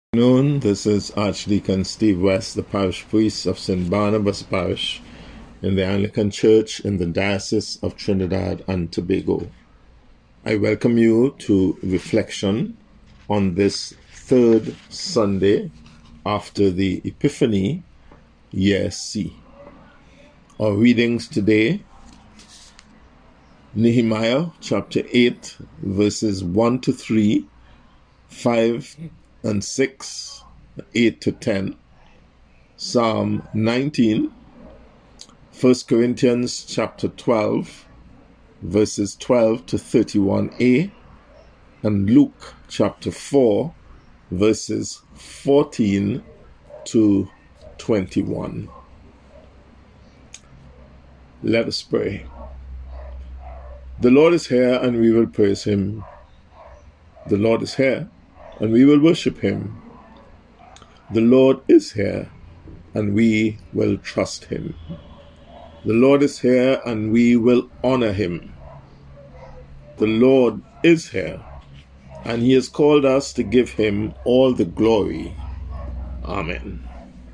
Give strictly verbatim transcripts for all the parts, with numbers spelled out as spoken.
Good afternoon. This is Archdeacon Steve West, the parish priest of Saint Barnabas Parish in the Anglican Church in the Diocese of Trinidad and Tobago. I welcome you to reflection on this third Sunday after the Epiphany, Year C. Our readings today, Nehemiah chapter eight, verses one to three, five and six, eight to ten, Psalm nineteen, First Corinthians chapter twelve, verses twelve to thirty-one a, and Luke chapter four, verses fourteen to twenty-one. Let us pray. The Lord is here and we will praise him. The Lord is here and we will worship him. The Lord is here, and we will trust him. The Lord is here, and we will honor him. The Lord is here, and he has called us to give him all the glory. Amen.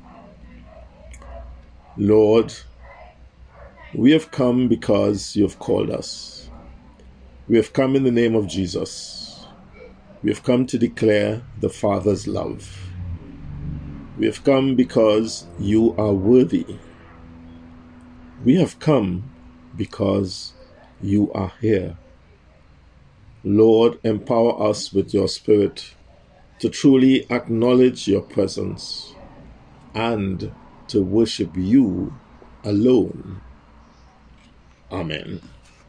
Lord, we have come because you have called us. We have come in the name of Jesus. We have come to declare the Father's love. We have come because you are worthy. We have come because you are here. Lord, empower us with your Spirit to truly acknowledge your presence and to worship you alone. Amen.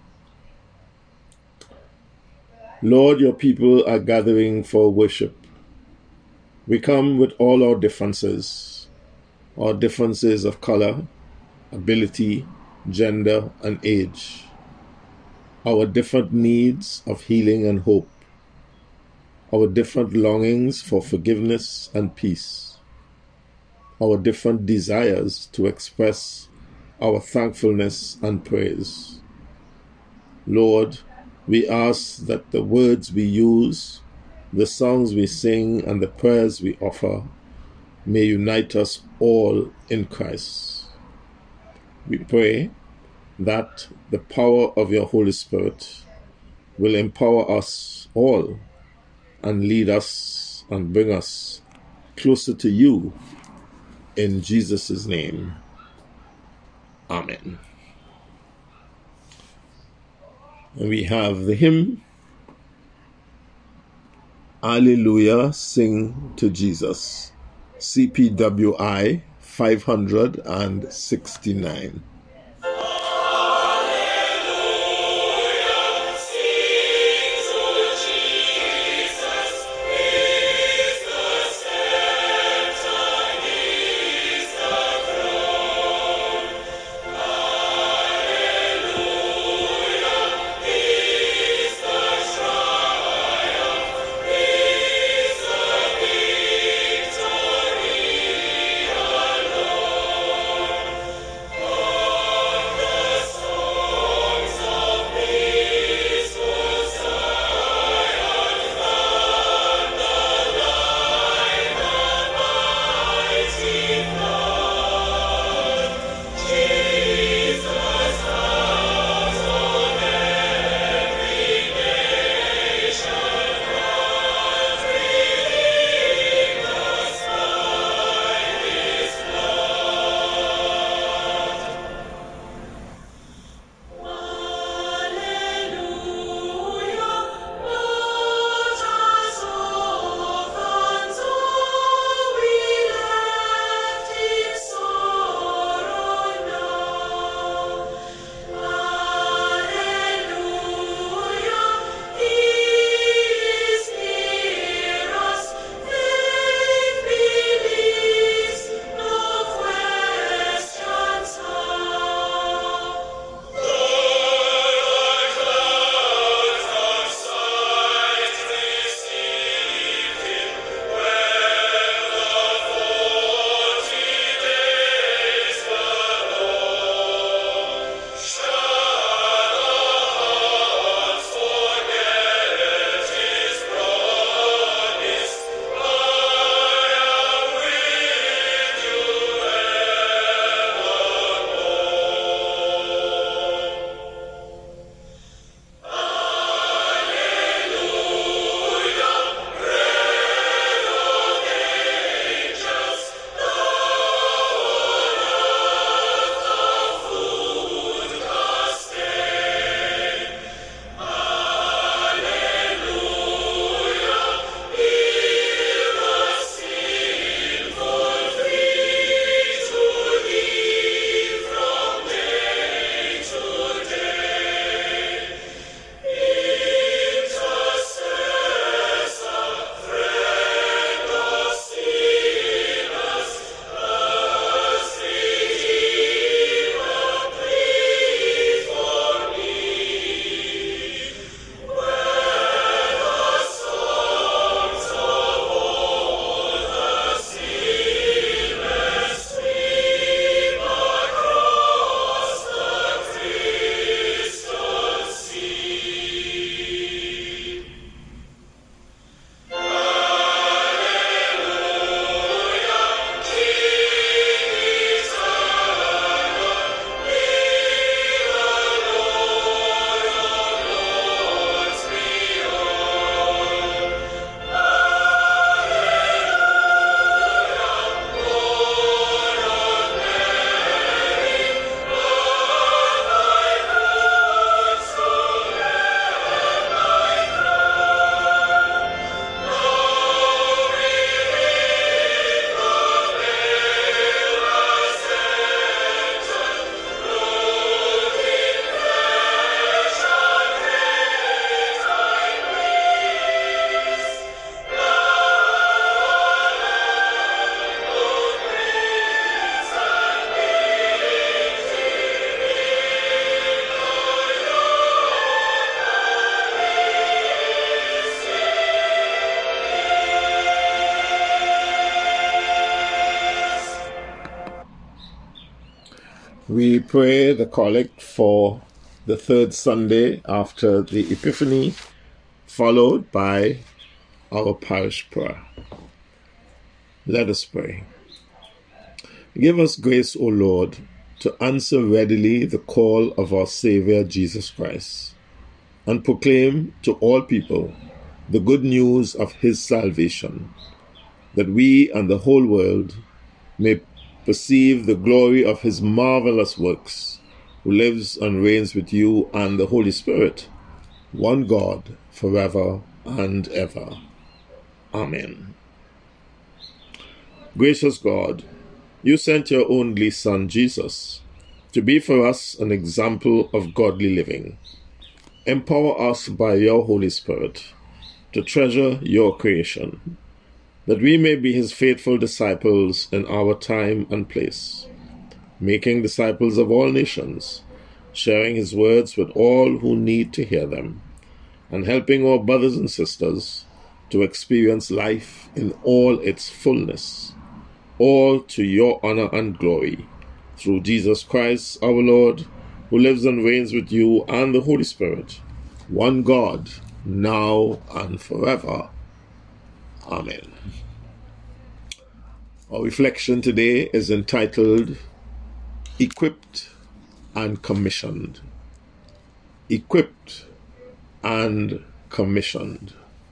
Lord, your people are gathering for worship. We come with all our differences, our differences of color, ability, gender, and age, our different needs of healing and hope, our different longings for forgiveness and peace, our different desires to express our thankfulness and praise. Lord, we ask that the words we use, the songs we sing, and the prayers we offer may unite us all in Christ. We pray that the power of your Holy Spirit will empower us all and lead us and bring us closer to you. In Jesus' name, Amen. And we have the hymn, Alleluia, Sing to Jesus, C P W I five hundred sixty-nine. Oh We pray the collect for the third Sunday after the Epiphany, followed by our parish prayer. Let us pray. Give us grace, O Lord, to answer readily the call of our Saviour Jesus Christ, and proclaim to all people the good news of his salvation, that we and the whole world may perceive the glory of his marvelous works, who lives and reigns with you and the Holy Spirit, one God, forever and ever. Amen. Gracious God, you sent your only Son, Jesus, to be for us an example of godly living. Empower us by your Holy Spirit to treasure your creation, that we may be his faithful disciples in our time and place, making disciples of all nations, sharing his words with all who need to hear them, and helping our brothers and sisters to experience life in all its fullness, all to your honor and glory, through Jesus Christ our Lord, who lives and reigns with you and the Holy Spirit, one God, now and forever. Amen. Our reflection today is entitled Equipped and Commissioned. Equipped and Commissioned.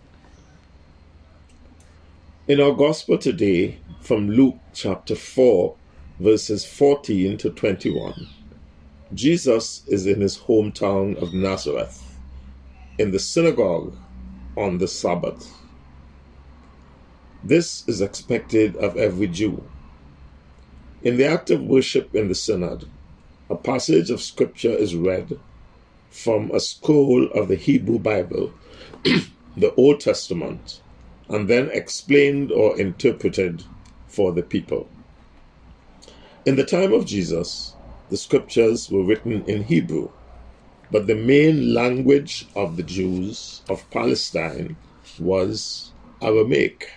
In our Gospel today, from Luke chapter four, verses fourteen to twenty-one, Jesus is in his hometown of Nazareth, in the synagogue on the Sabbath. This is expected of every Jew. In the act of worship in the synod, a passage of scripture is read from a scroll of the Hebrew Bible, the Old Testament, and then explained or interpreted for the people. In the time of Jesus, the scriptures were written in Hebrew, but the main language of the Jews of Palestine was Aramaic.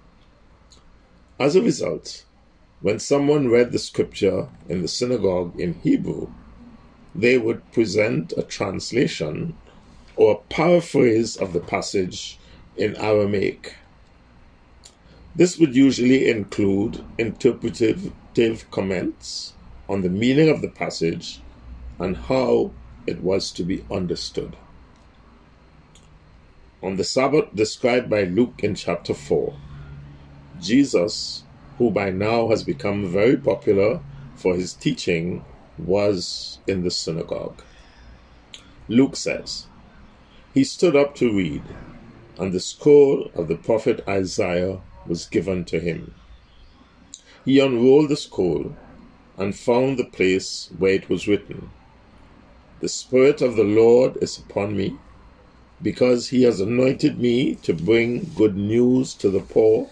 As a result, when someone read the scripture in the synagogue in Hebrew, they would present a translation or a paraphrase of the passage in Aramaic. This would usually include interpretative comments on the meaning of the passage and how it was to be understood. On the Sabbath described by Luke in chapter four, Jesus, who by now has become very popular for his teaching, was in the synagogue. Luke says, "He stood up to read, and the scroll of the prophet Isaiah was given to him. He unrolled the scroll and found the place where it was written, 'The Spirit of the Lord is upon me, because he has anointed me to bring good news to the poor.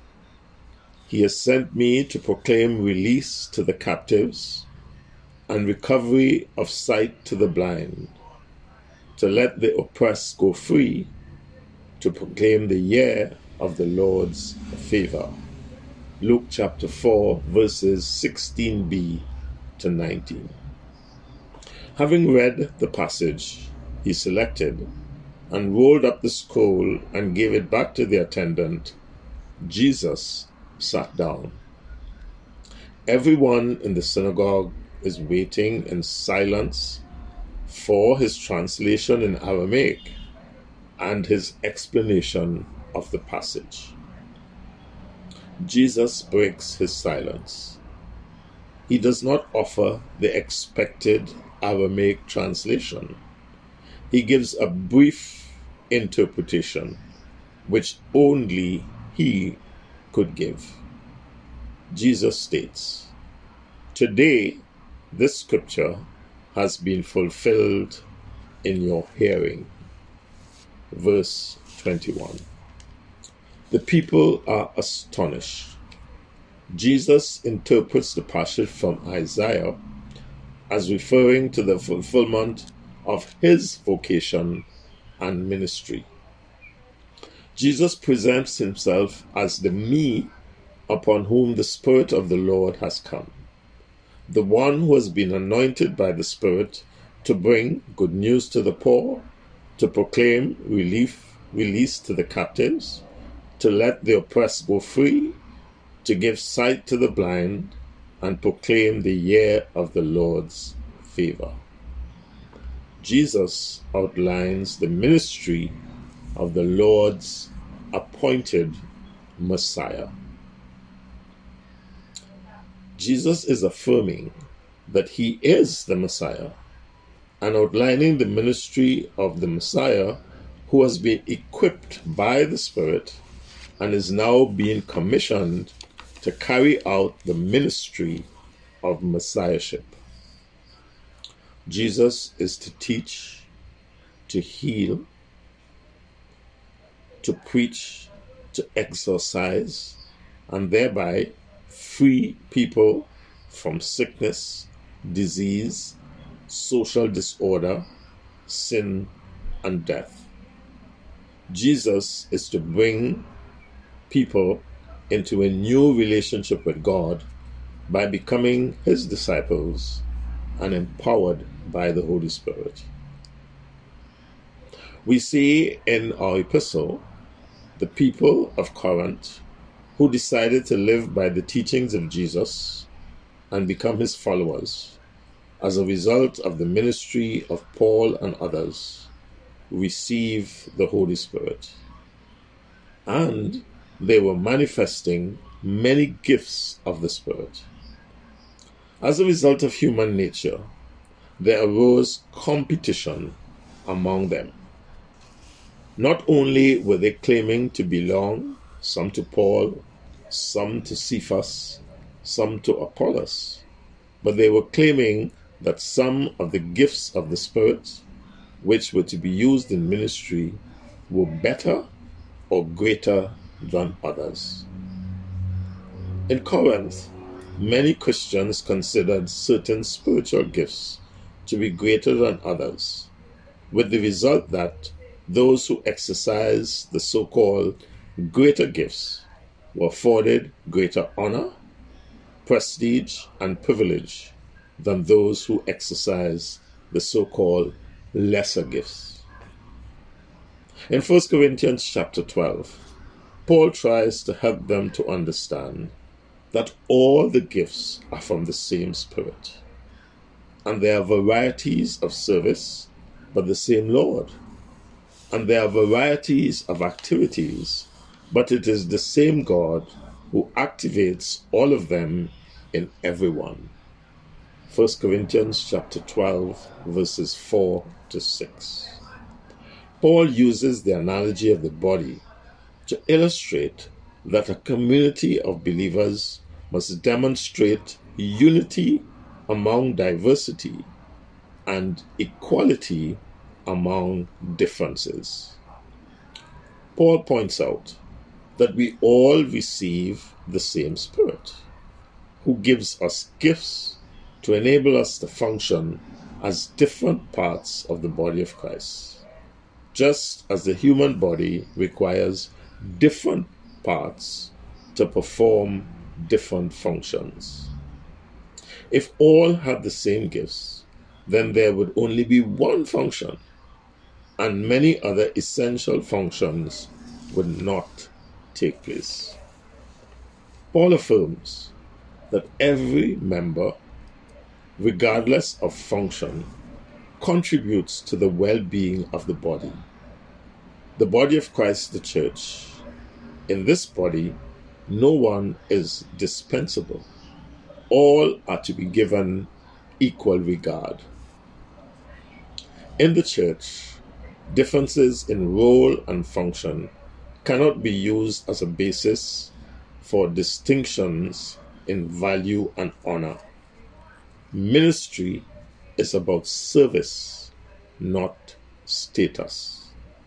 He has sent me to proclaim release to the captives and recovery of sight to the blind, to let the oppressed go free, to proclaim the year of the Lord's favor.'" Luke chapter four, verses sixteen b to nineteen. Having read the passage, he selected and rolled up the scroll and gave it back to the attendant. Jesus sat down. Everyone in the synagogue is waiting in silence for his translation in Aramaic and his explanation of the passage. Jesus breaks his silence. He does not offer the expected Aramaic translation. He gives a brief interpretation, which only he could give. Jesus states, "Today, this scripture has been fulfilled in your hearing." Verse twenty-one. The people are astonished. Jesus interprets the passage from Isaiah as referring to the fulfillment of his vocation and ministry. Jesus presents himself as the me upon whom the Spirit of the Lord has come. the one who has been anointed by the Spirit to bring good news to the poor, to proclaim relief, release to the captives, to let the oppressed go free, to give sight to the blind, and proclaim the year of the Lord's favor. Jesus outlines the ministry of the Lord's appointed Messiah. Jesus is affirming that he is the Messiah and outlining the ministry of the Messiah who has been equipped by the Spirit and is now being commissioned to carry out the ministry of Messiahship. Jesus is to teach, to heal, to preach, to exorcise, and thereby free people from sickness, disease, social disorder, sin, and death. Jesus is to bring people into a new relationship with God by becoming his disciples and empowered by the Holy Spirit. We see in our epistle the people of Corinth who decided to live by the teachings of Jesus and become his followers as a result of the ministry of Paul and others receive the Holy Spirit. And they were manifesting many gifts of the Spirit. As a result of human nature, there arose competition among them. Not only were they claiming to belong, some to Paul, some to Cephas, some to Apollos, but they were claiming that some of the gifts of the Spirit, which were to be used in ministry, were better or greater than others. In Corinth, many Christians considered certain spiritual gifts to be greater than others, with the result that those who exercise the so-called greater gifts were afforded greater honor, prestige, and privilege than those who exercise the so-called lesser gifts. In First Corinthians chapter twelve, Paul tries to help them to understand that all the gifts are from the same Spirit, and there are varieties of service, but the same Lord. And there are varieties of activities, but it is the same God who activates all of them in everyone. First Corinthians chapter twelve, verses four to six. Paul uses the analogy of the body to illustrate that a community of believers must demonstrate unity among diversity and equality among differences. Paul points out that we all receive the same Spirit, who gives us gifts to enable us to function as different parts of the body of Christ, just as the human body requires different parts to perform different functions. If all had the same gifts, then there would only be one function, and many other essential functions would not take place. Paul affirms that every member, regardless of function, contributes to the well-being of the body. The body of Christ, the church. In this body, no one is dispensable. All are to be given equal regard. In the church, differences in role and function cannot be used as a basis for distinctions in value and honor. Ministry is about service, not status.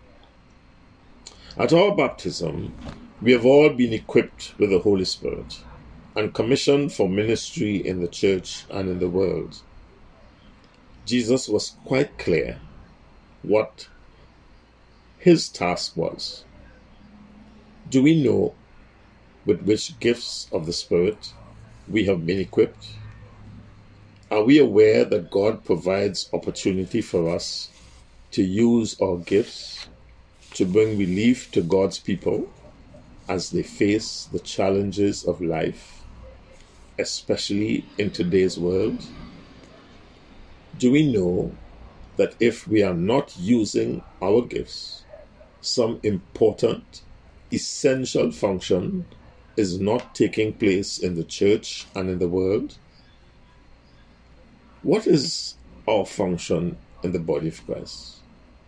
At our baptism, we have all been equipped with the Holy Spirit and commissioned for ministry in the church and in the world. Jesus was quite clear what his task was. Do we know with which gifts of the Spirit we have been equipped? Are we aware that God provides opportunity for us to use our gifts to bring relief to God's people as they face the challenges of life, especially in today's world? Do we know that if we are not using our gifts, some important, essential function is not taking place in the church and in the world? What is our function in the body of Christ?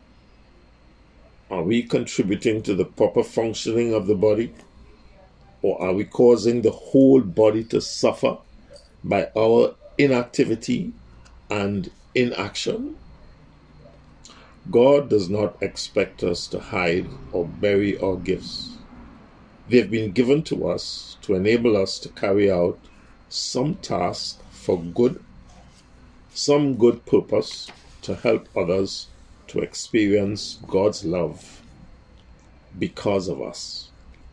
Are we contributing to the proper functioning of the body? Or are we causing the whole body to suffer by our inactivity and inaction? God does not expect us to hide or bury our gifts. They have been given to us to enable us to carry out some task for good, some good purpose to help others to experience God's love because of us.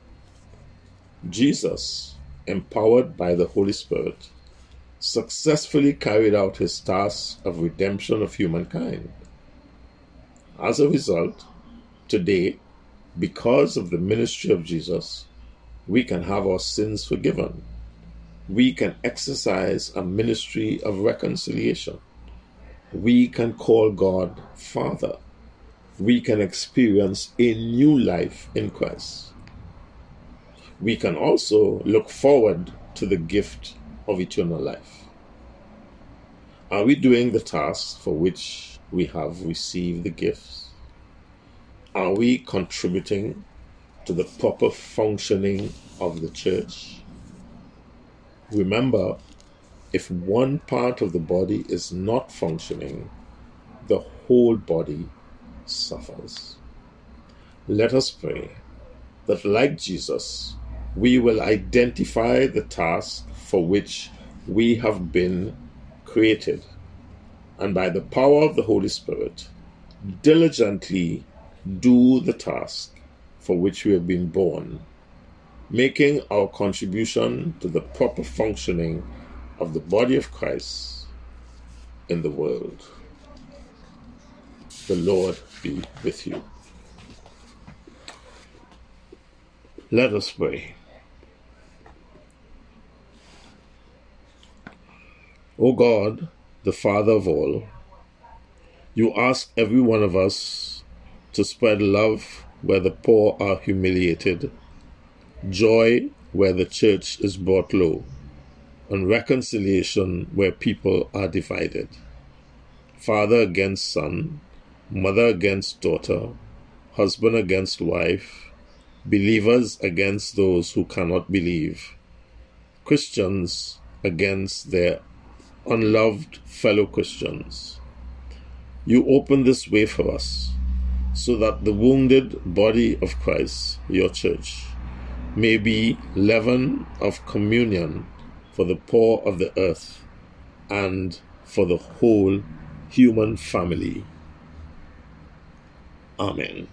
Jesus, empowered by the Holy Spirit, successfully carried out his task of redemption of humankind. As a result, today, because of the ministry of Jesus, we can have our sins forgiven. We can exercise a ministry of reconciliation. We can call God Father. We can experience a new life in Christ. We can also look forward to the gift of eternal life. Are we doing the task for which we have received the gifts? Are we contributing to the proper functioning of the church? Remember, if one part of the body is not functioning, the whole body suffers. Let us pray that, like Jesus, we will identify the task for which we have been created, and by the power of the Holy Spirit, diligently do the task for which we have been born, making our contribution to the proper functioning of the body of Christ in the world. The Lord be with you. Let us pray. O God, the Father of all, you ask every one of us to spread love where the poor are humiliated, joy where the church is brought low, and reconciliation where people are divided. Father against son, mother against daughter, husband against wife, believers against those who cannot believe, Christians against their unloved fellow Christians. You open this way for us so that the wounded body of Christ, your church, may be leaven of communion for the poor of the earth and for the whole human family. Amen.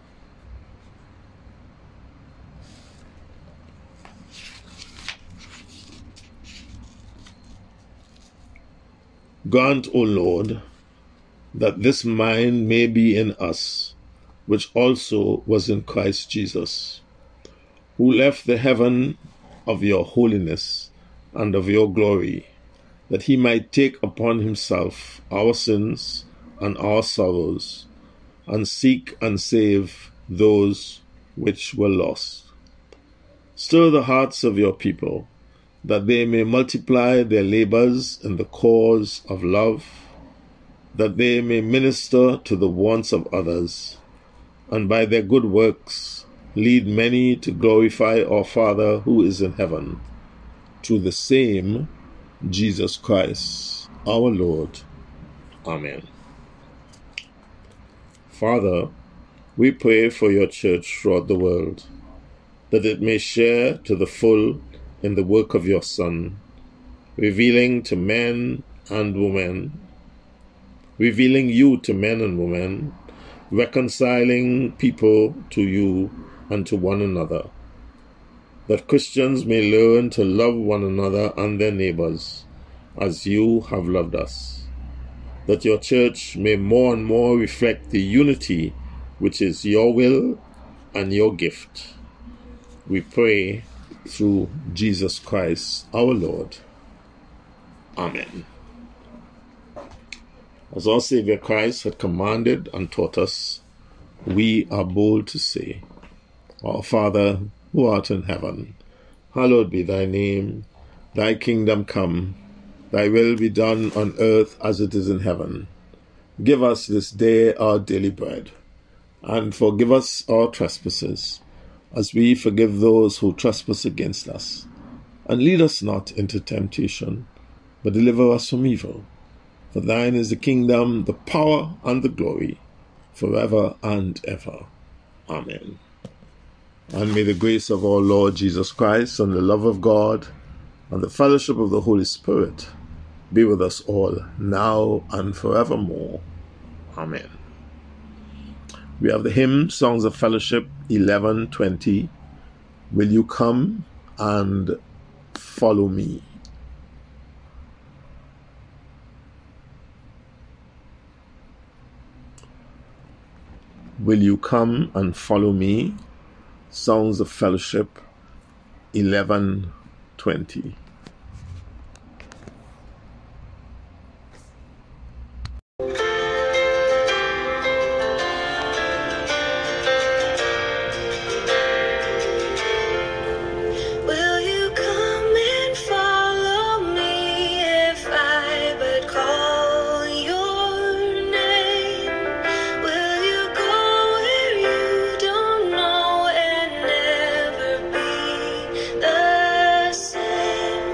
Grant, O Lord, that this mind may be in us, which also was in Christ Jesus, who left the heaven of your holiness and of your glory, that he might take upon himself our sins and our sorrows, and seek and save those which were lost. Stir the hearts of your people, that they may multiply their labors in the cause of love, that they may minister to the wants of others, and by their good works lead many to glorify our Father who is in heaven, through the same Jesus Christ, our Lord. Amen. Father, we pray for your church throughout the world, that it may share to the full in the work of your Son, revealing to men and women, revealing you to men and women, reconciling people to you and to one another, that Christians may learn to love one another and their neighbors, as you have loved us, that your church may more and more reflect the unity which is your will and your gift. We pray through Jesus Christ our Lord. Amen. As our Savior Christ had commanded and taught us, we are bold to say, Our Father, who art in heaven, hallowed be thy name. Thy kingdom come, thy will be done on earth as it is in heaven. Give us this day our daily bread, and forgive us our trespasses, as we forgive those who trespass against us. And lead us not into temptation, but deliver us from evil. For thine is the kingdom, the power, and the glory, forever and ever. Amen. And may the grace of our Lord Jesus Christ, and the love of God, and the fellowship of the Holy Spirit be with us all, now and forevermore. Amen. We have the hymn, Songs of Fellowship, eleven twenty. Will you come and follow me? Will you come and follow me? Songs of Fellowship, eleven twenty. The same.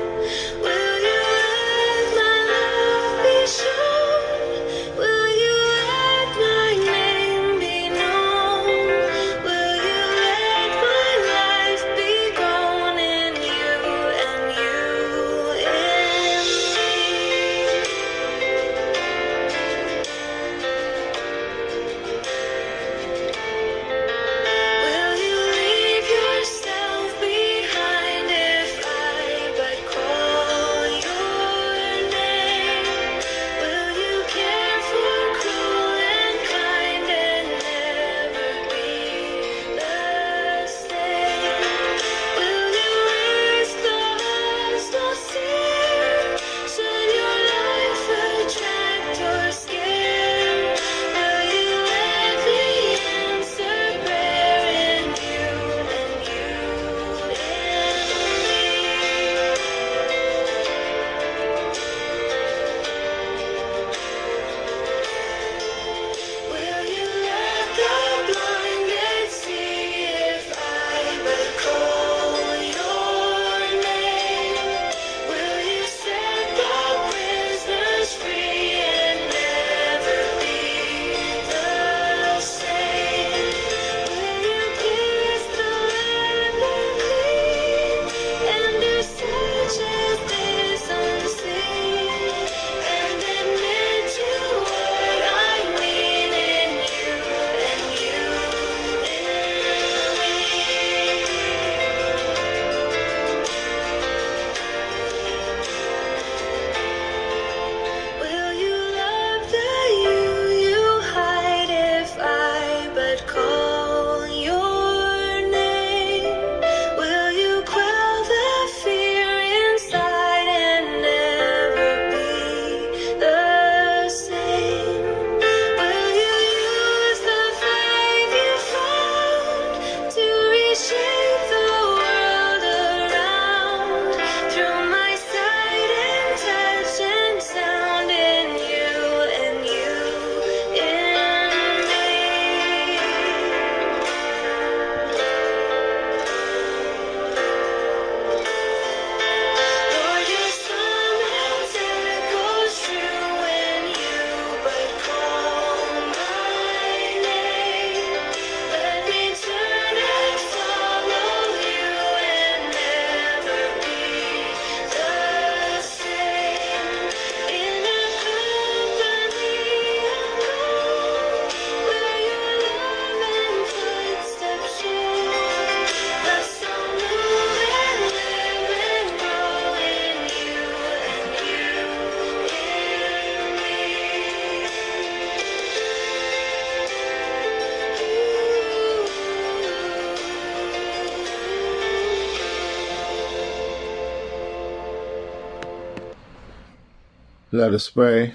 Let us pray.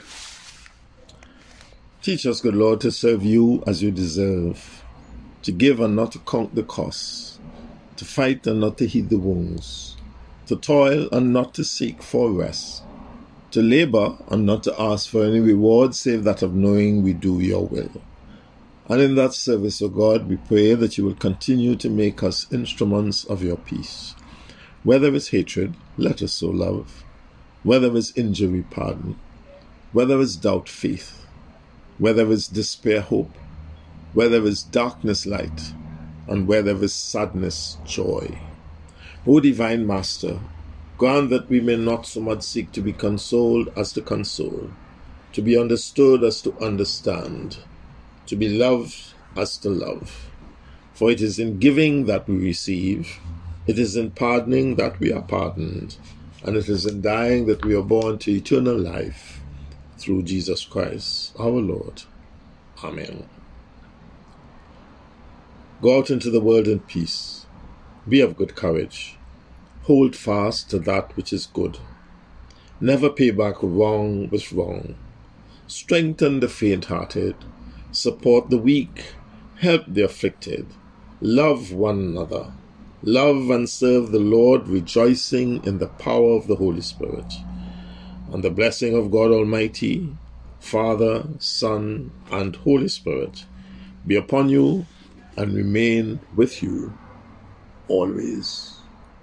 Teach us, good Lord, to serve you as you deserve, to give and not to count the costs, to fight and not to heed the wounds, to toil and not to seek for rest, to labor and not to ask for any reward save that of knowing we do your will. And in that service, O God, we pray that you will continue to make us instruments of your peace. Whether it's hatred, let us sow love. Whether it's injury, pardon. Whether it's doubt, faith. Whether it's despair, hope. Whether it's darkness, light. And whether it's sadness, joy. O divine Master, grant that we may not so much seek to be consoled as to console, to be understood as to understand, to be loved as to love. For it is in giving that we receive, it is in pardoning that we are pardoned, and it is in dying that we are born to eternal life through Jesus Christ, our Lord. Amen. Go out into the world in peace. Be of good courage. Hold fast to that which is good. Never pay back wrong with wrong. Strengthen the faint-hearted. Support the weak. Help the afflicted. Love one another. Love and serve the Lord, rejoicing in the power of the Holy Spirit. And the blessing of God Almighty, Father, Son, and Holy Spirit be upon you and remain with you always.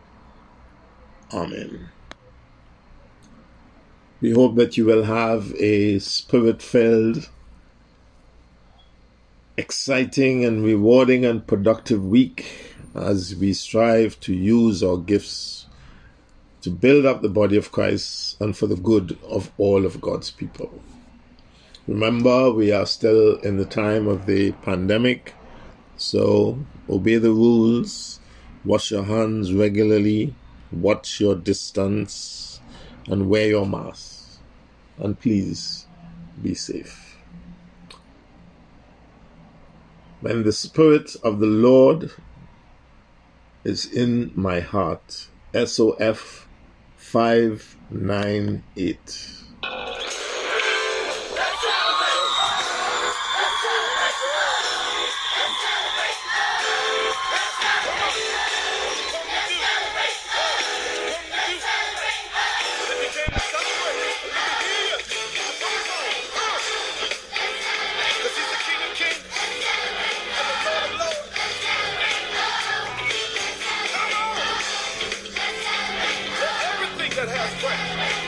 Amen. We hope that you will have a spirit-filled, exciting and rewarding and productive week as we strive to use our gifts to build up the body of Christ and for the good of all of God's people. Remember, we are still in the time of the pandemic, so obey the rules, wash your hands regularly, watch your distance, and wear your mask. And please be safe. When the Spirit of the Lord is in my heart, S O F five nine eight. That has breath.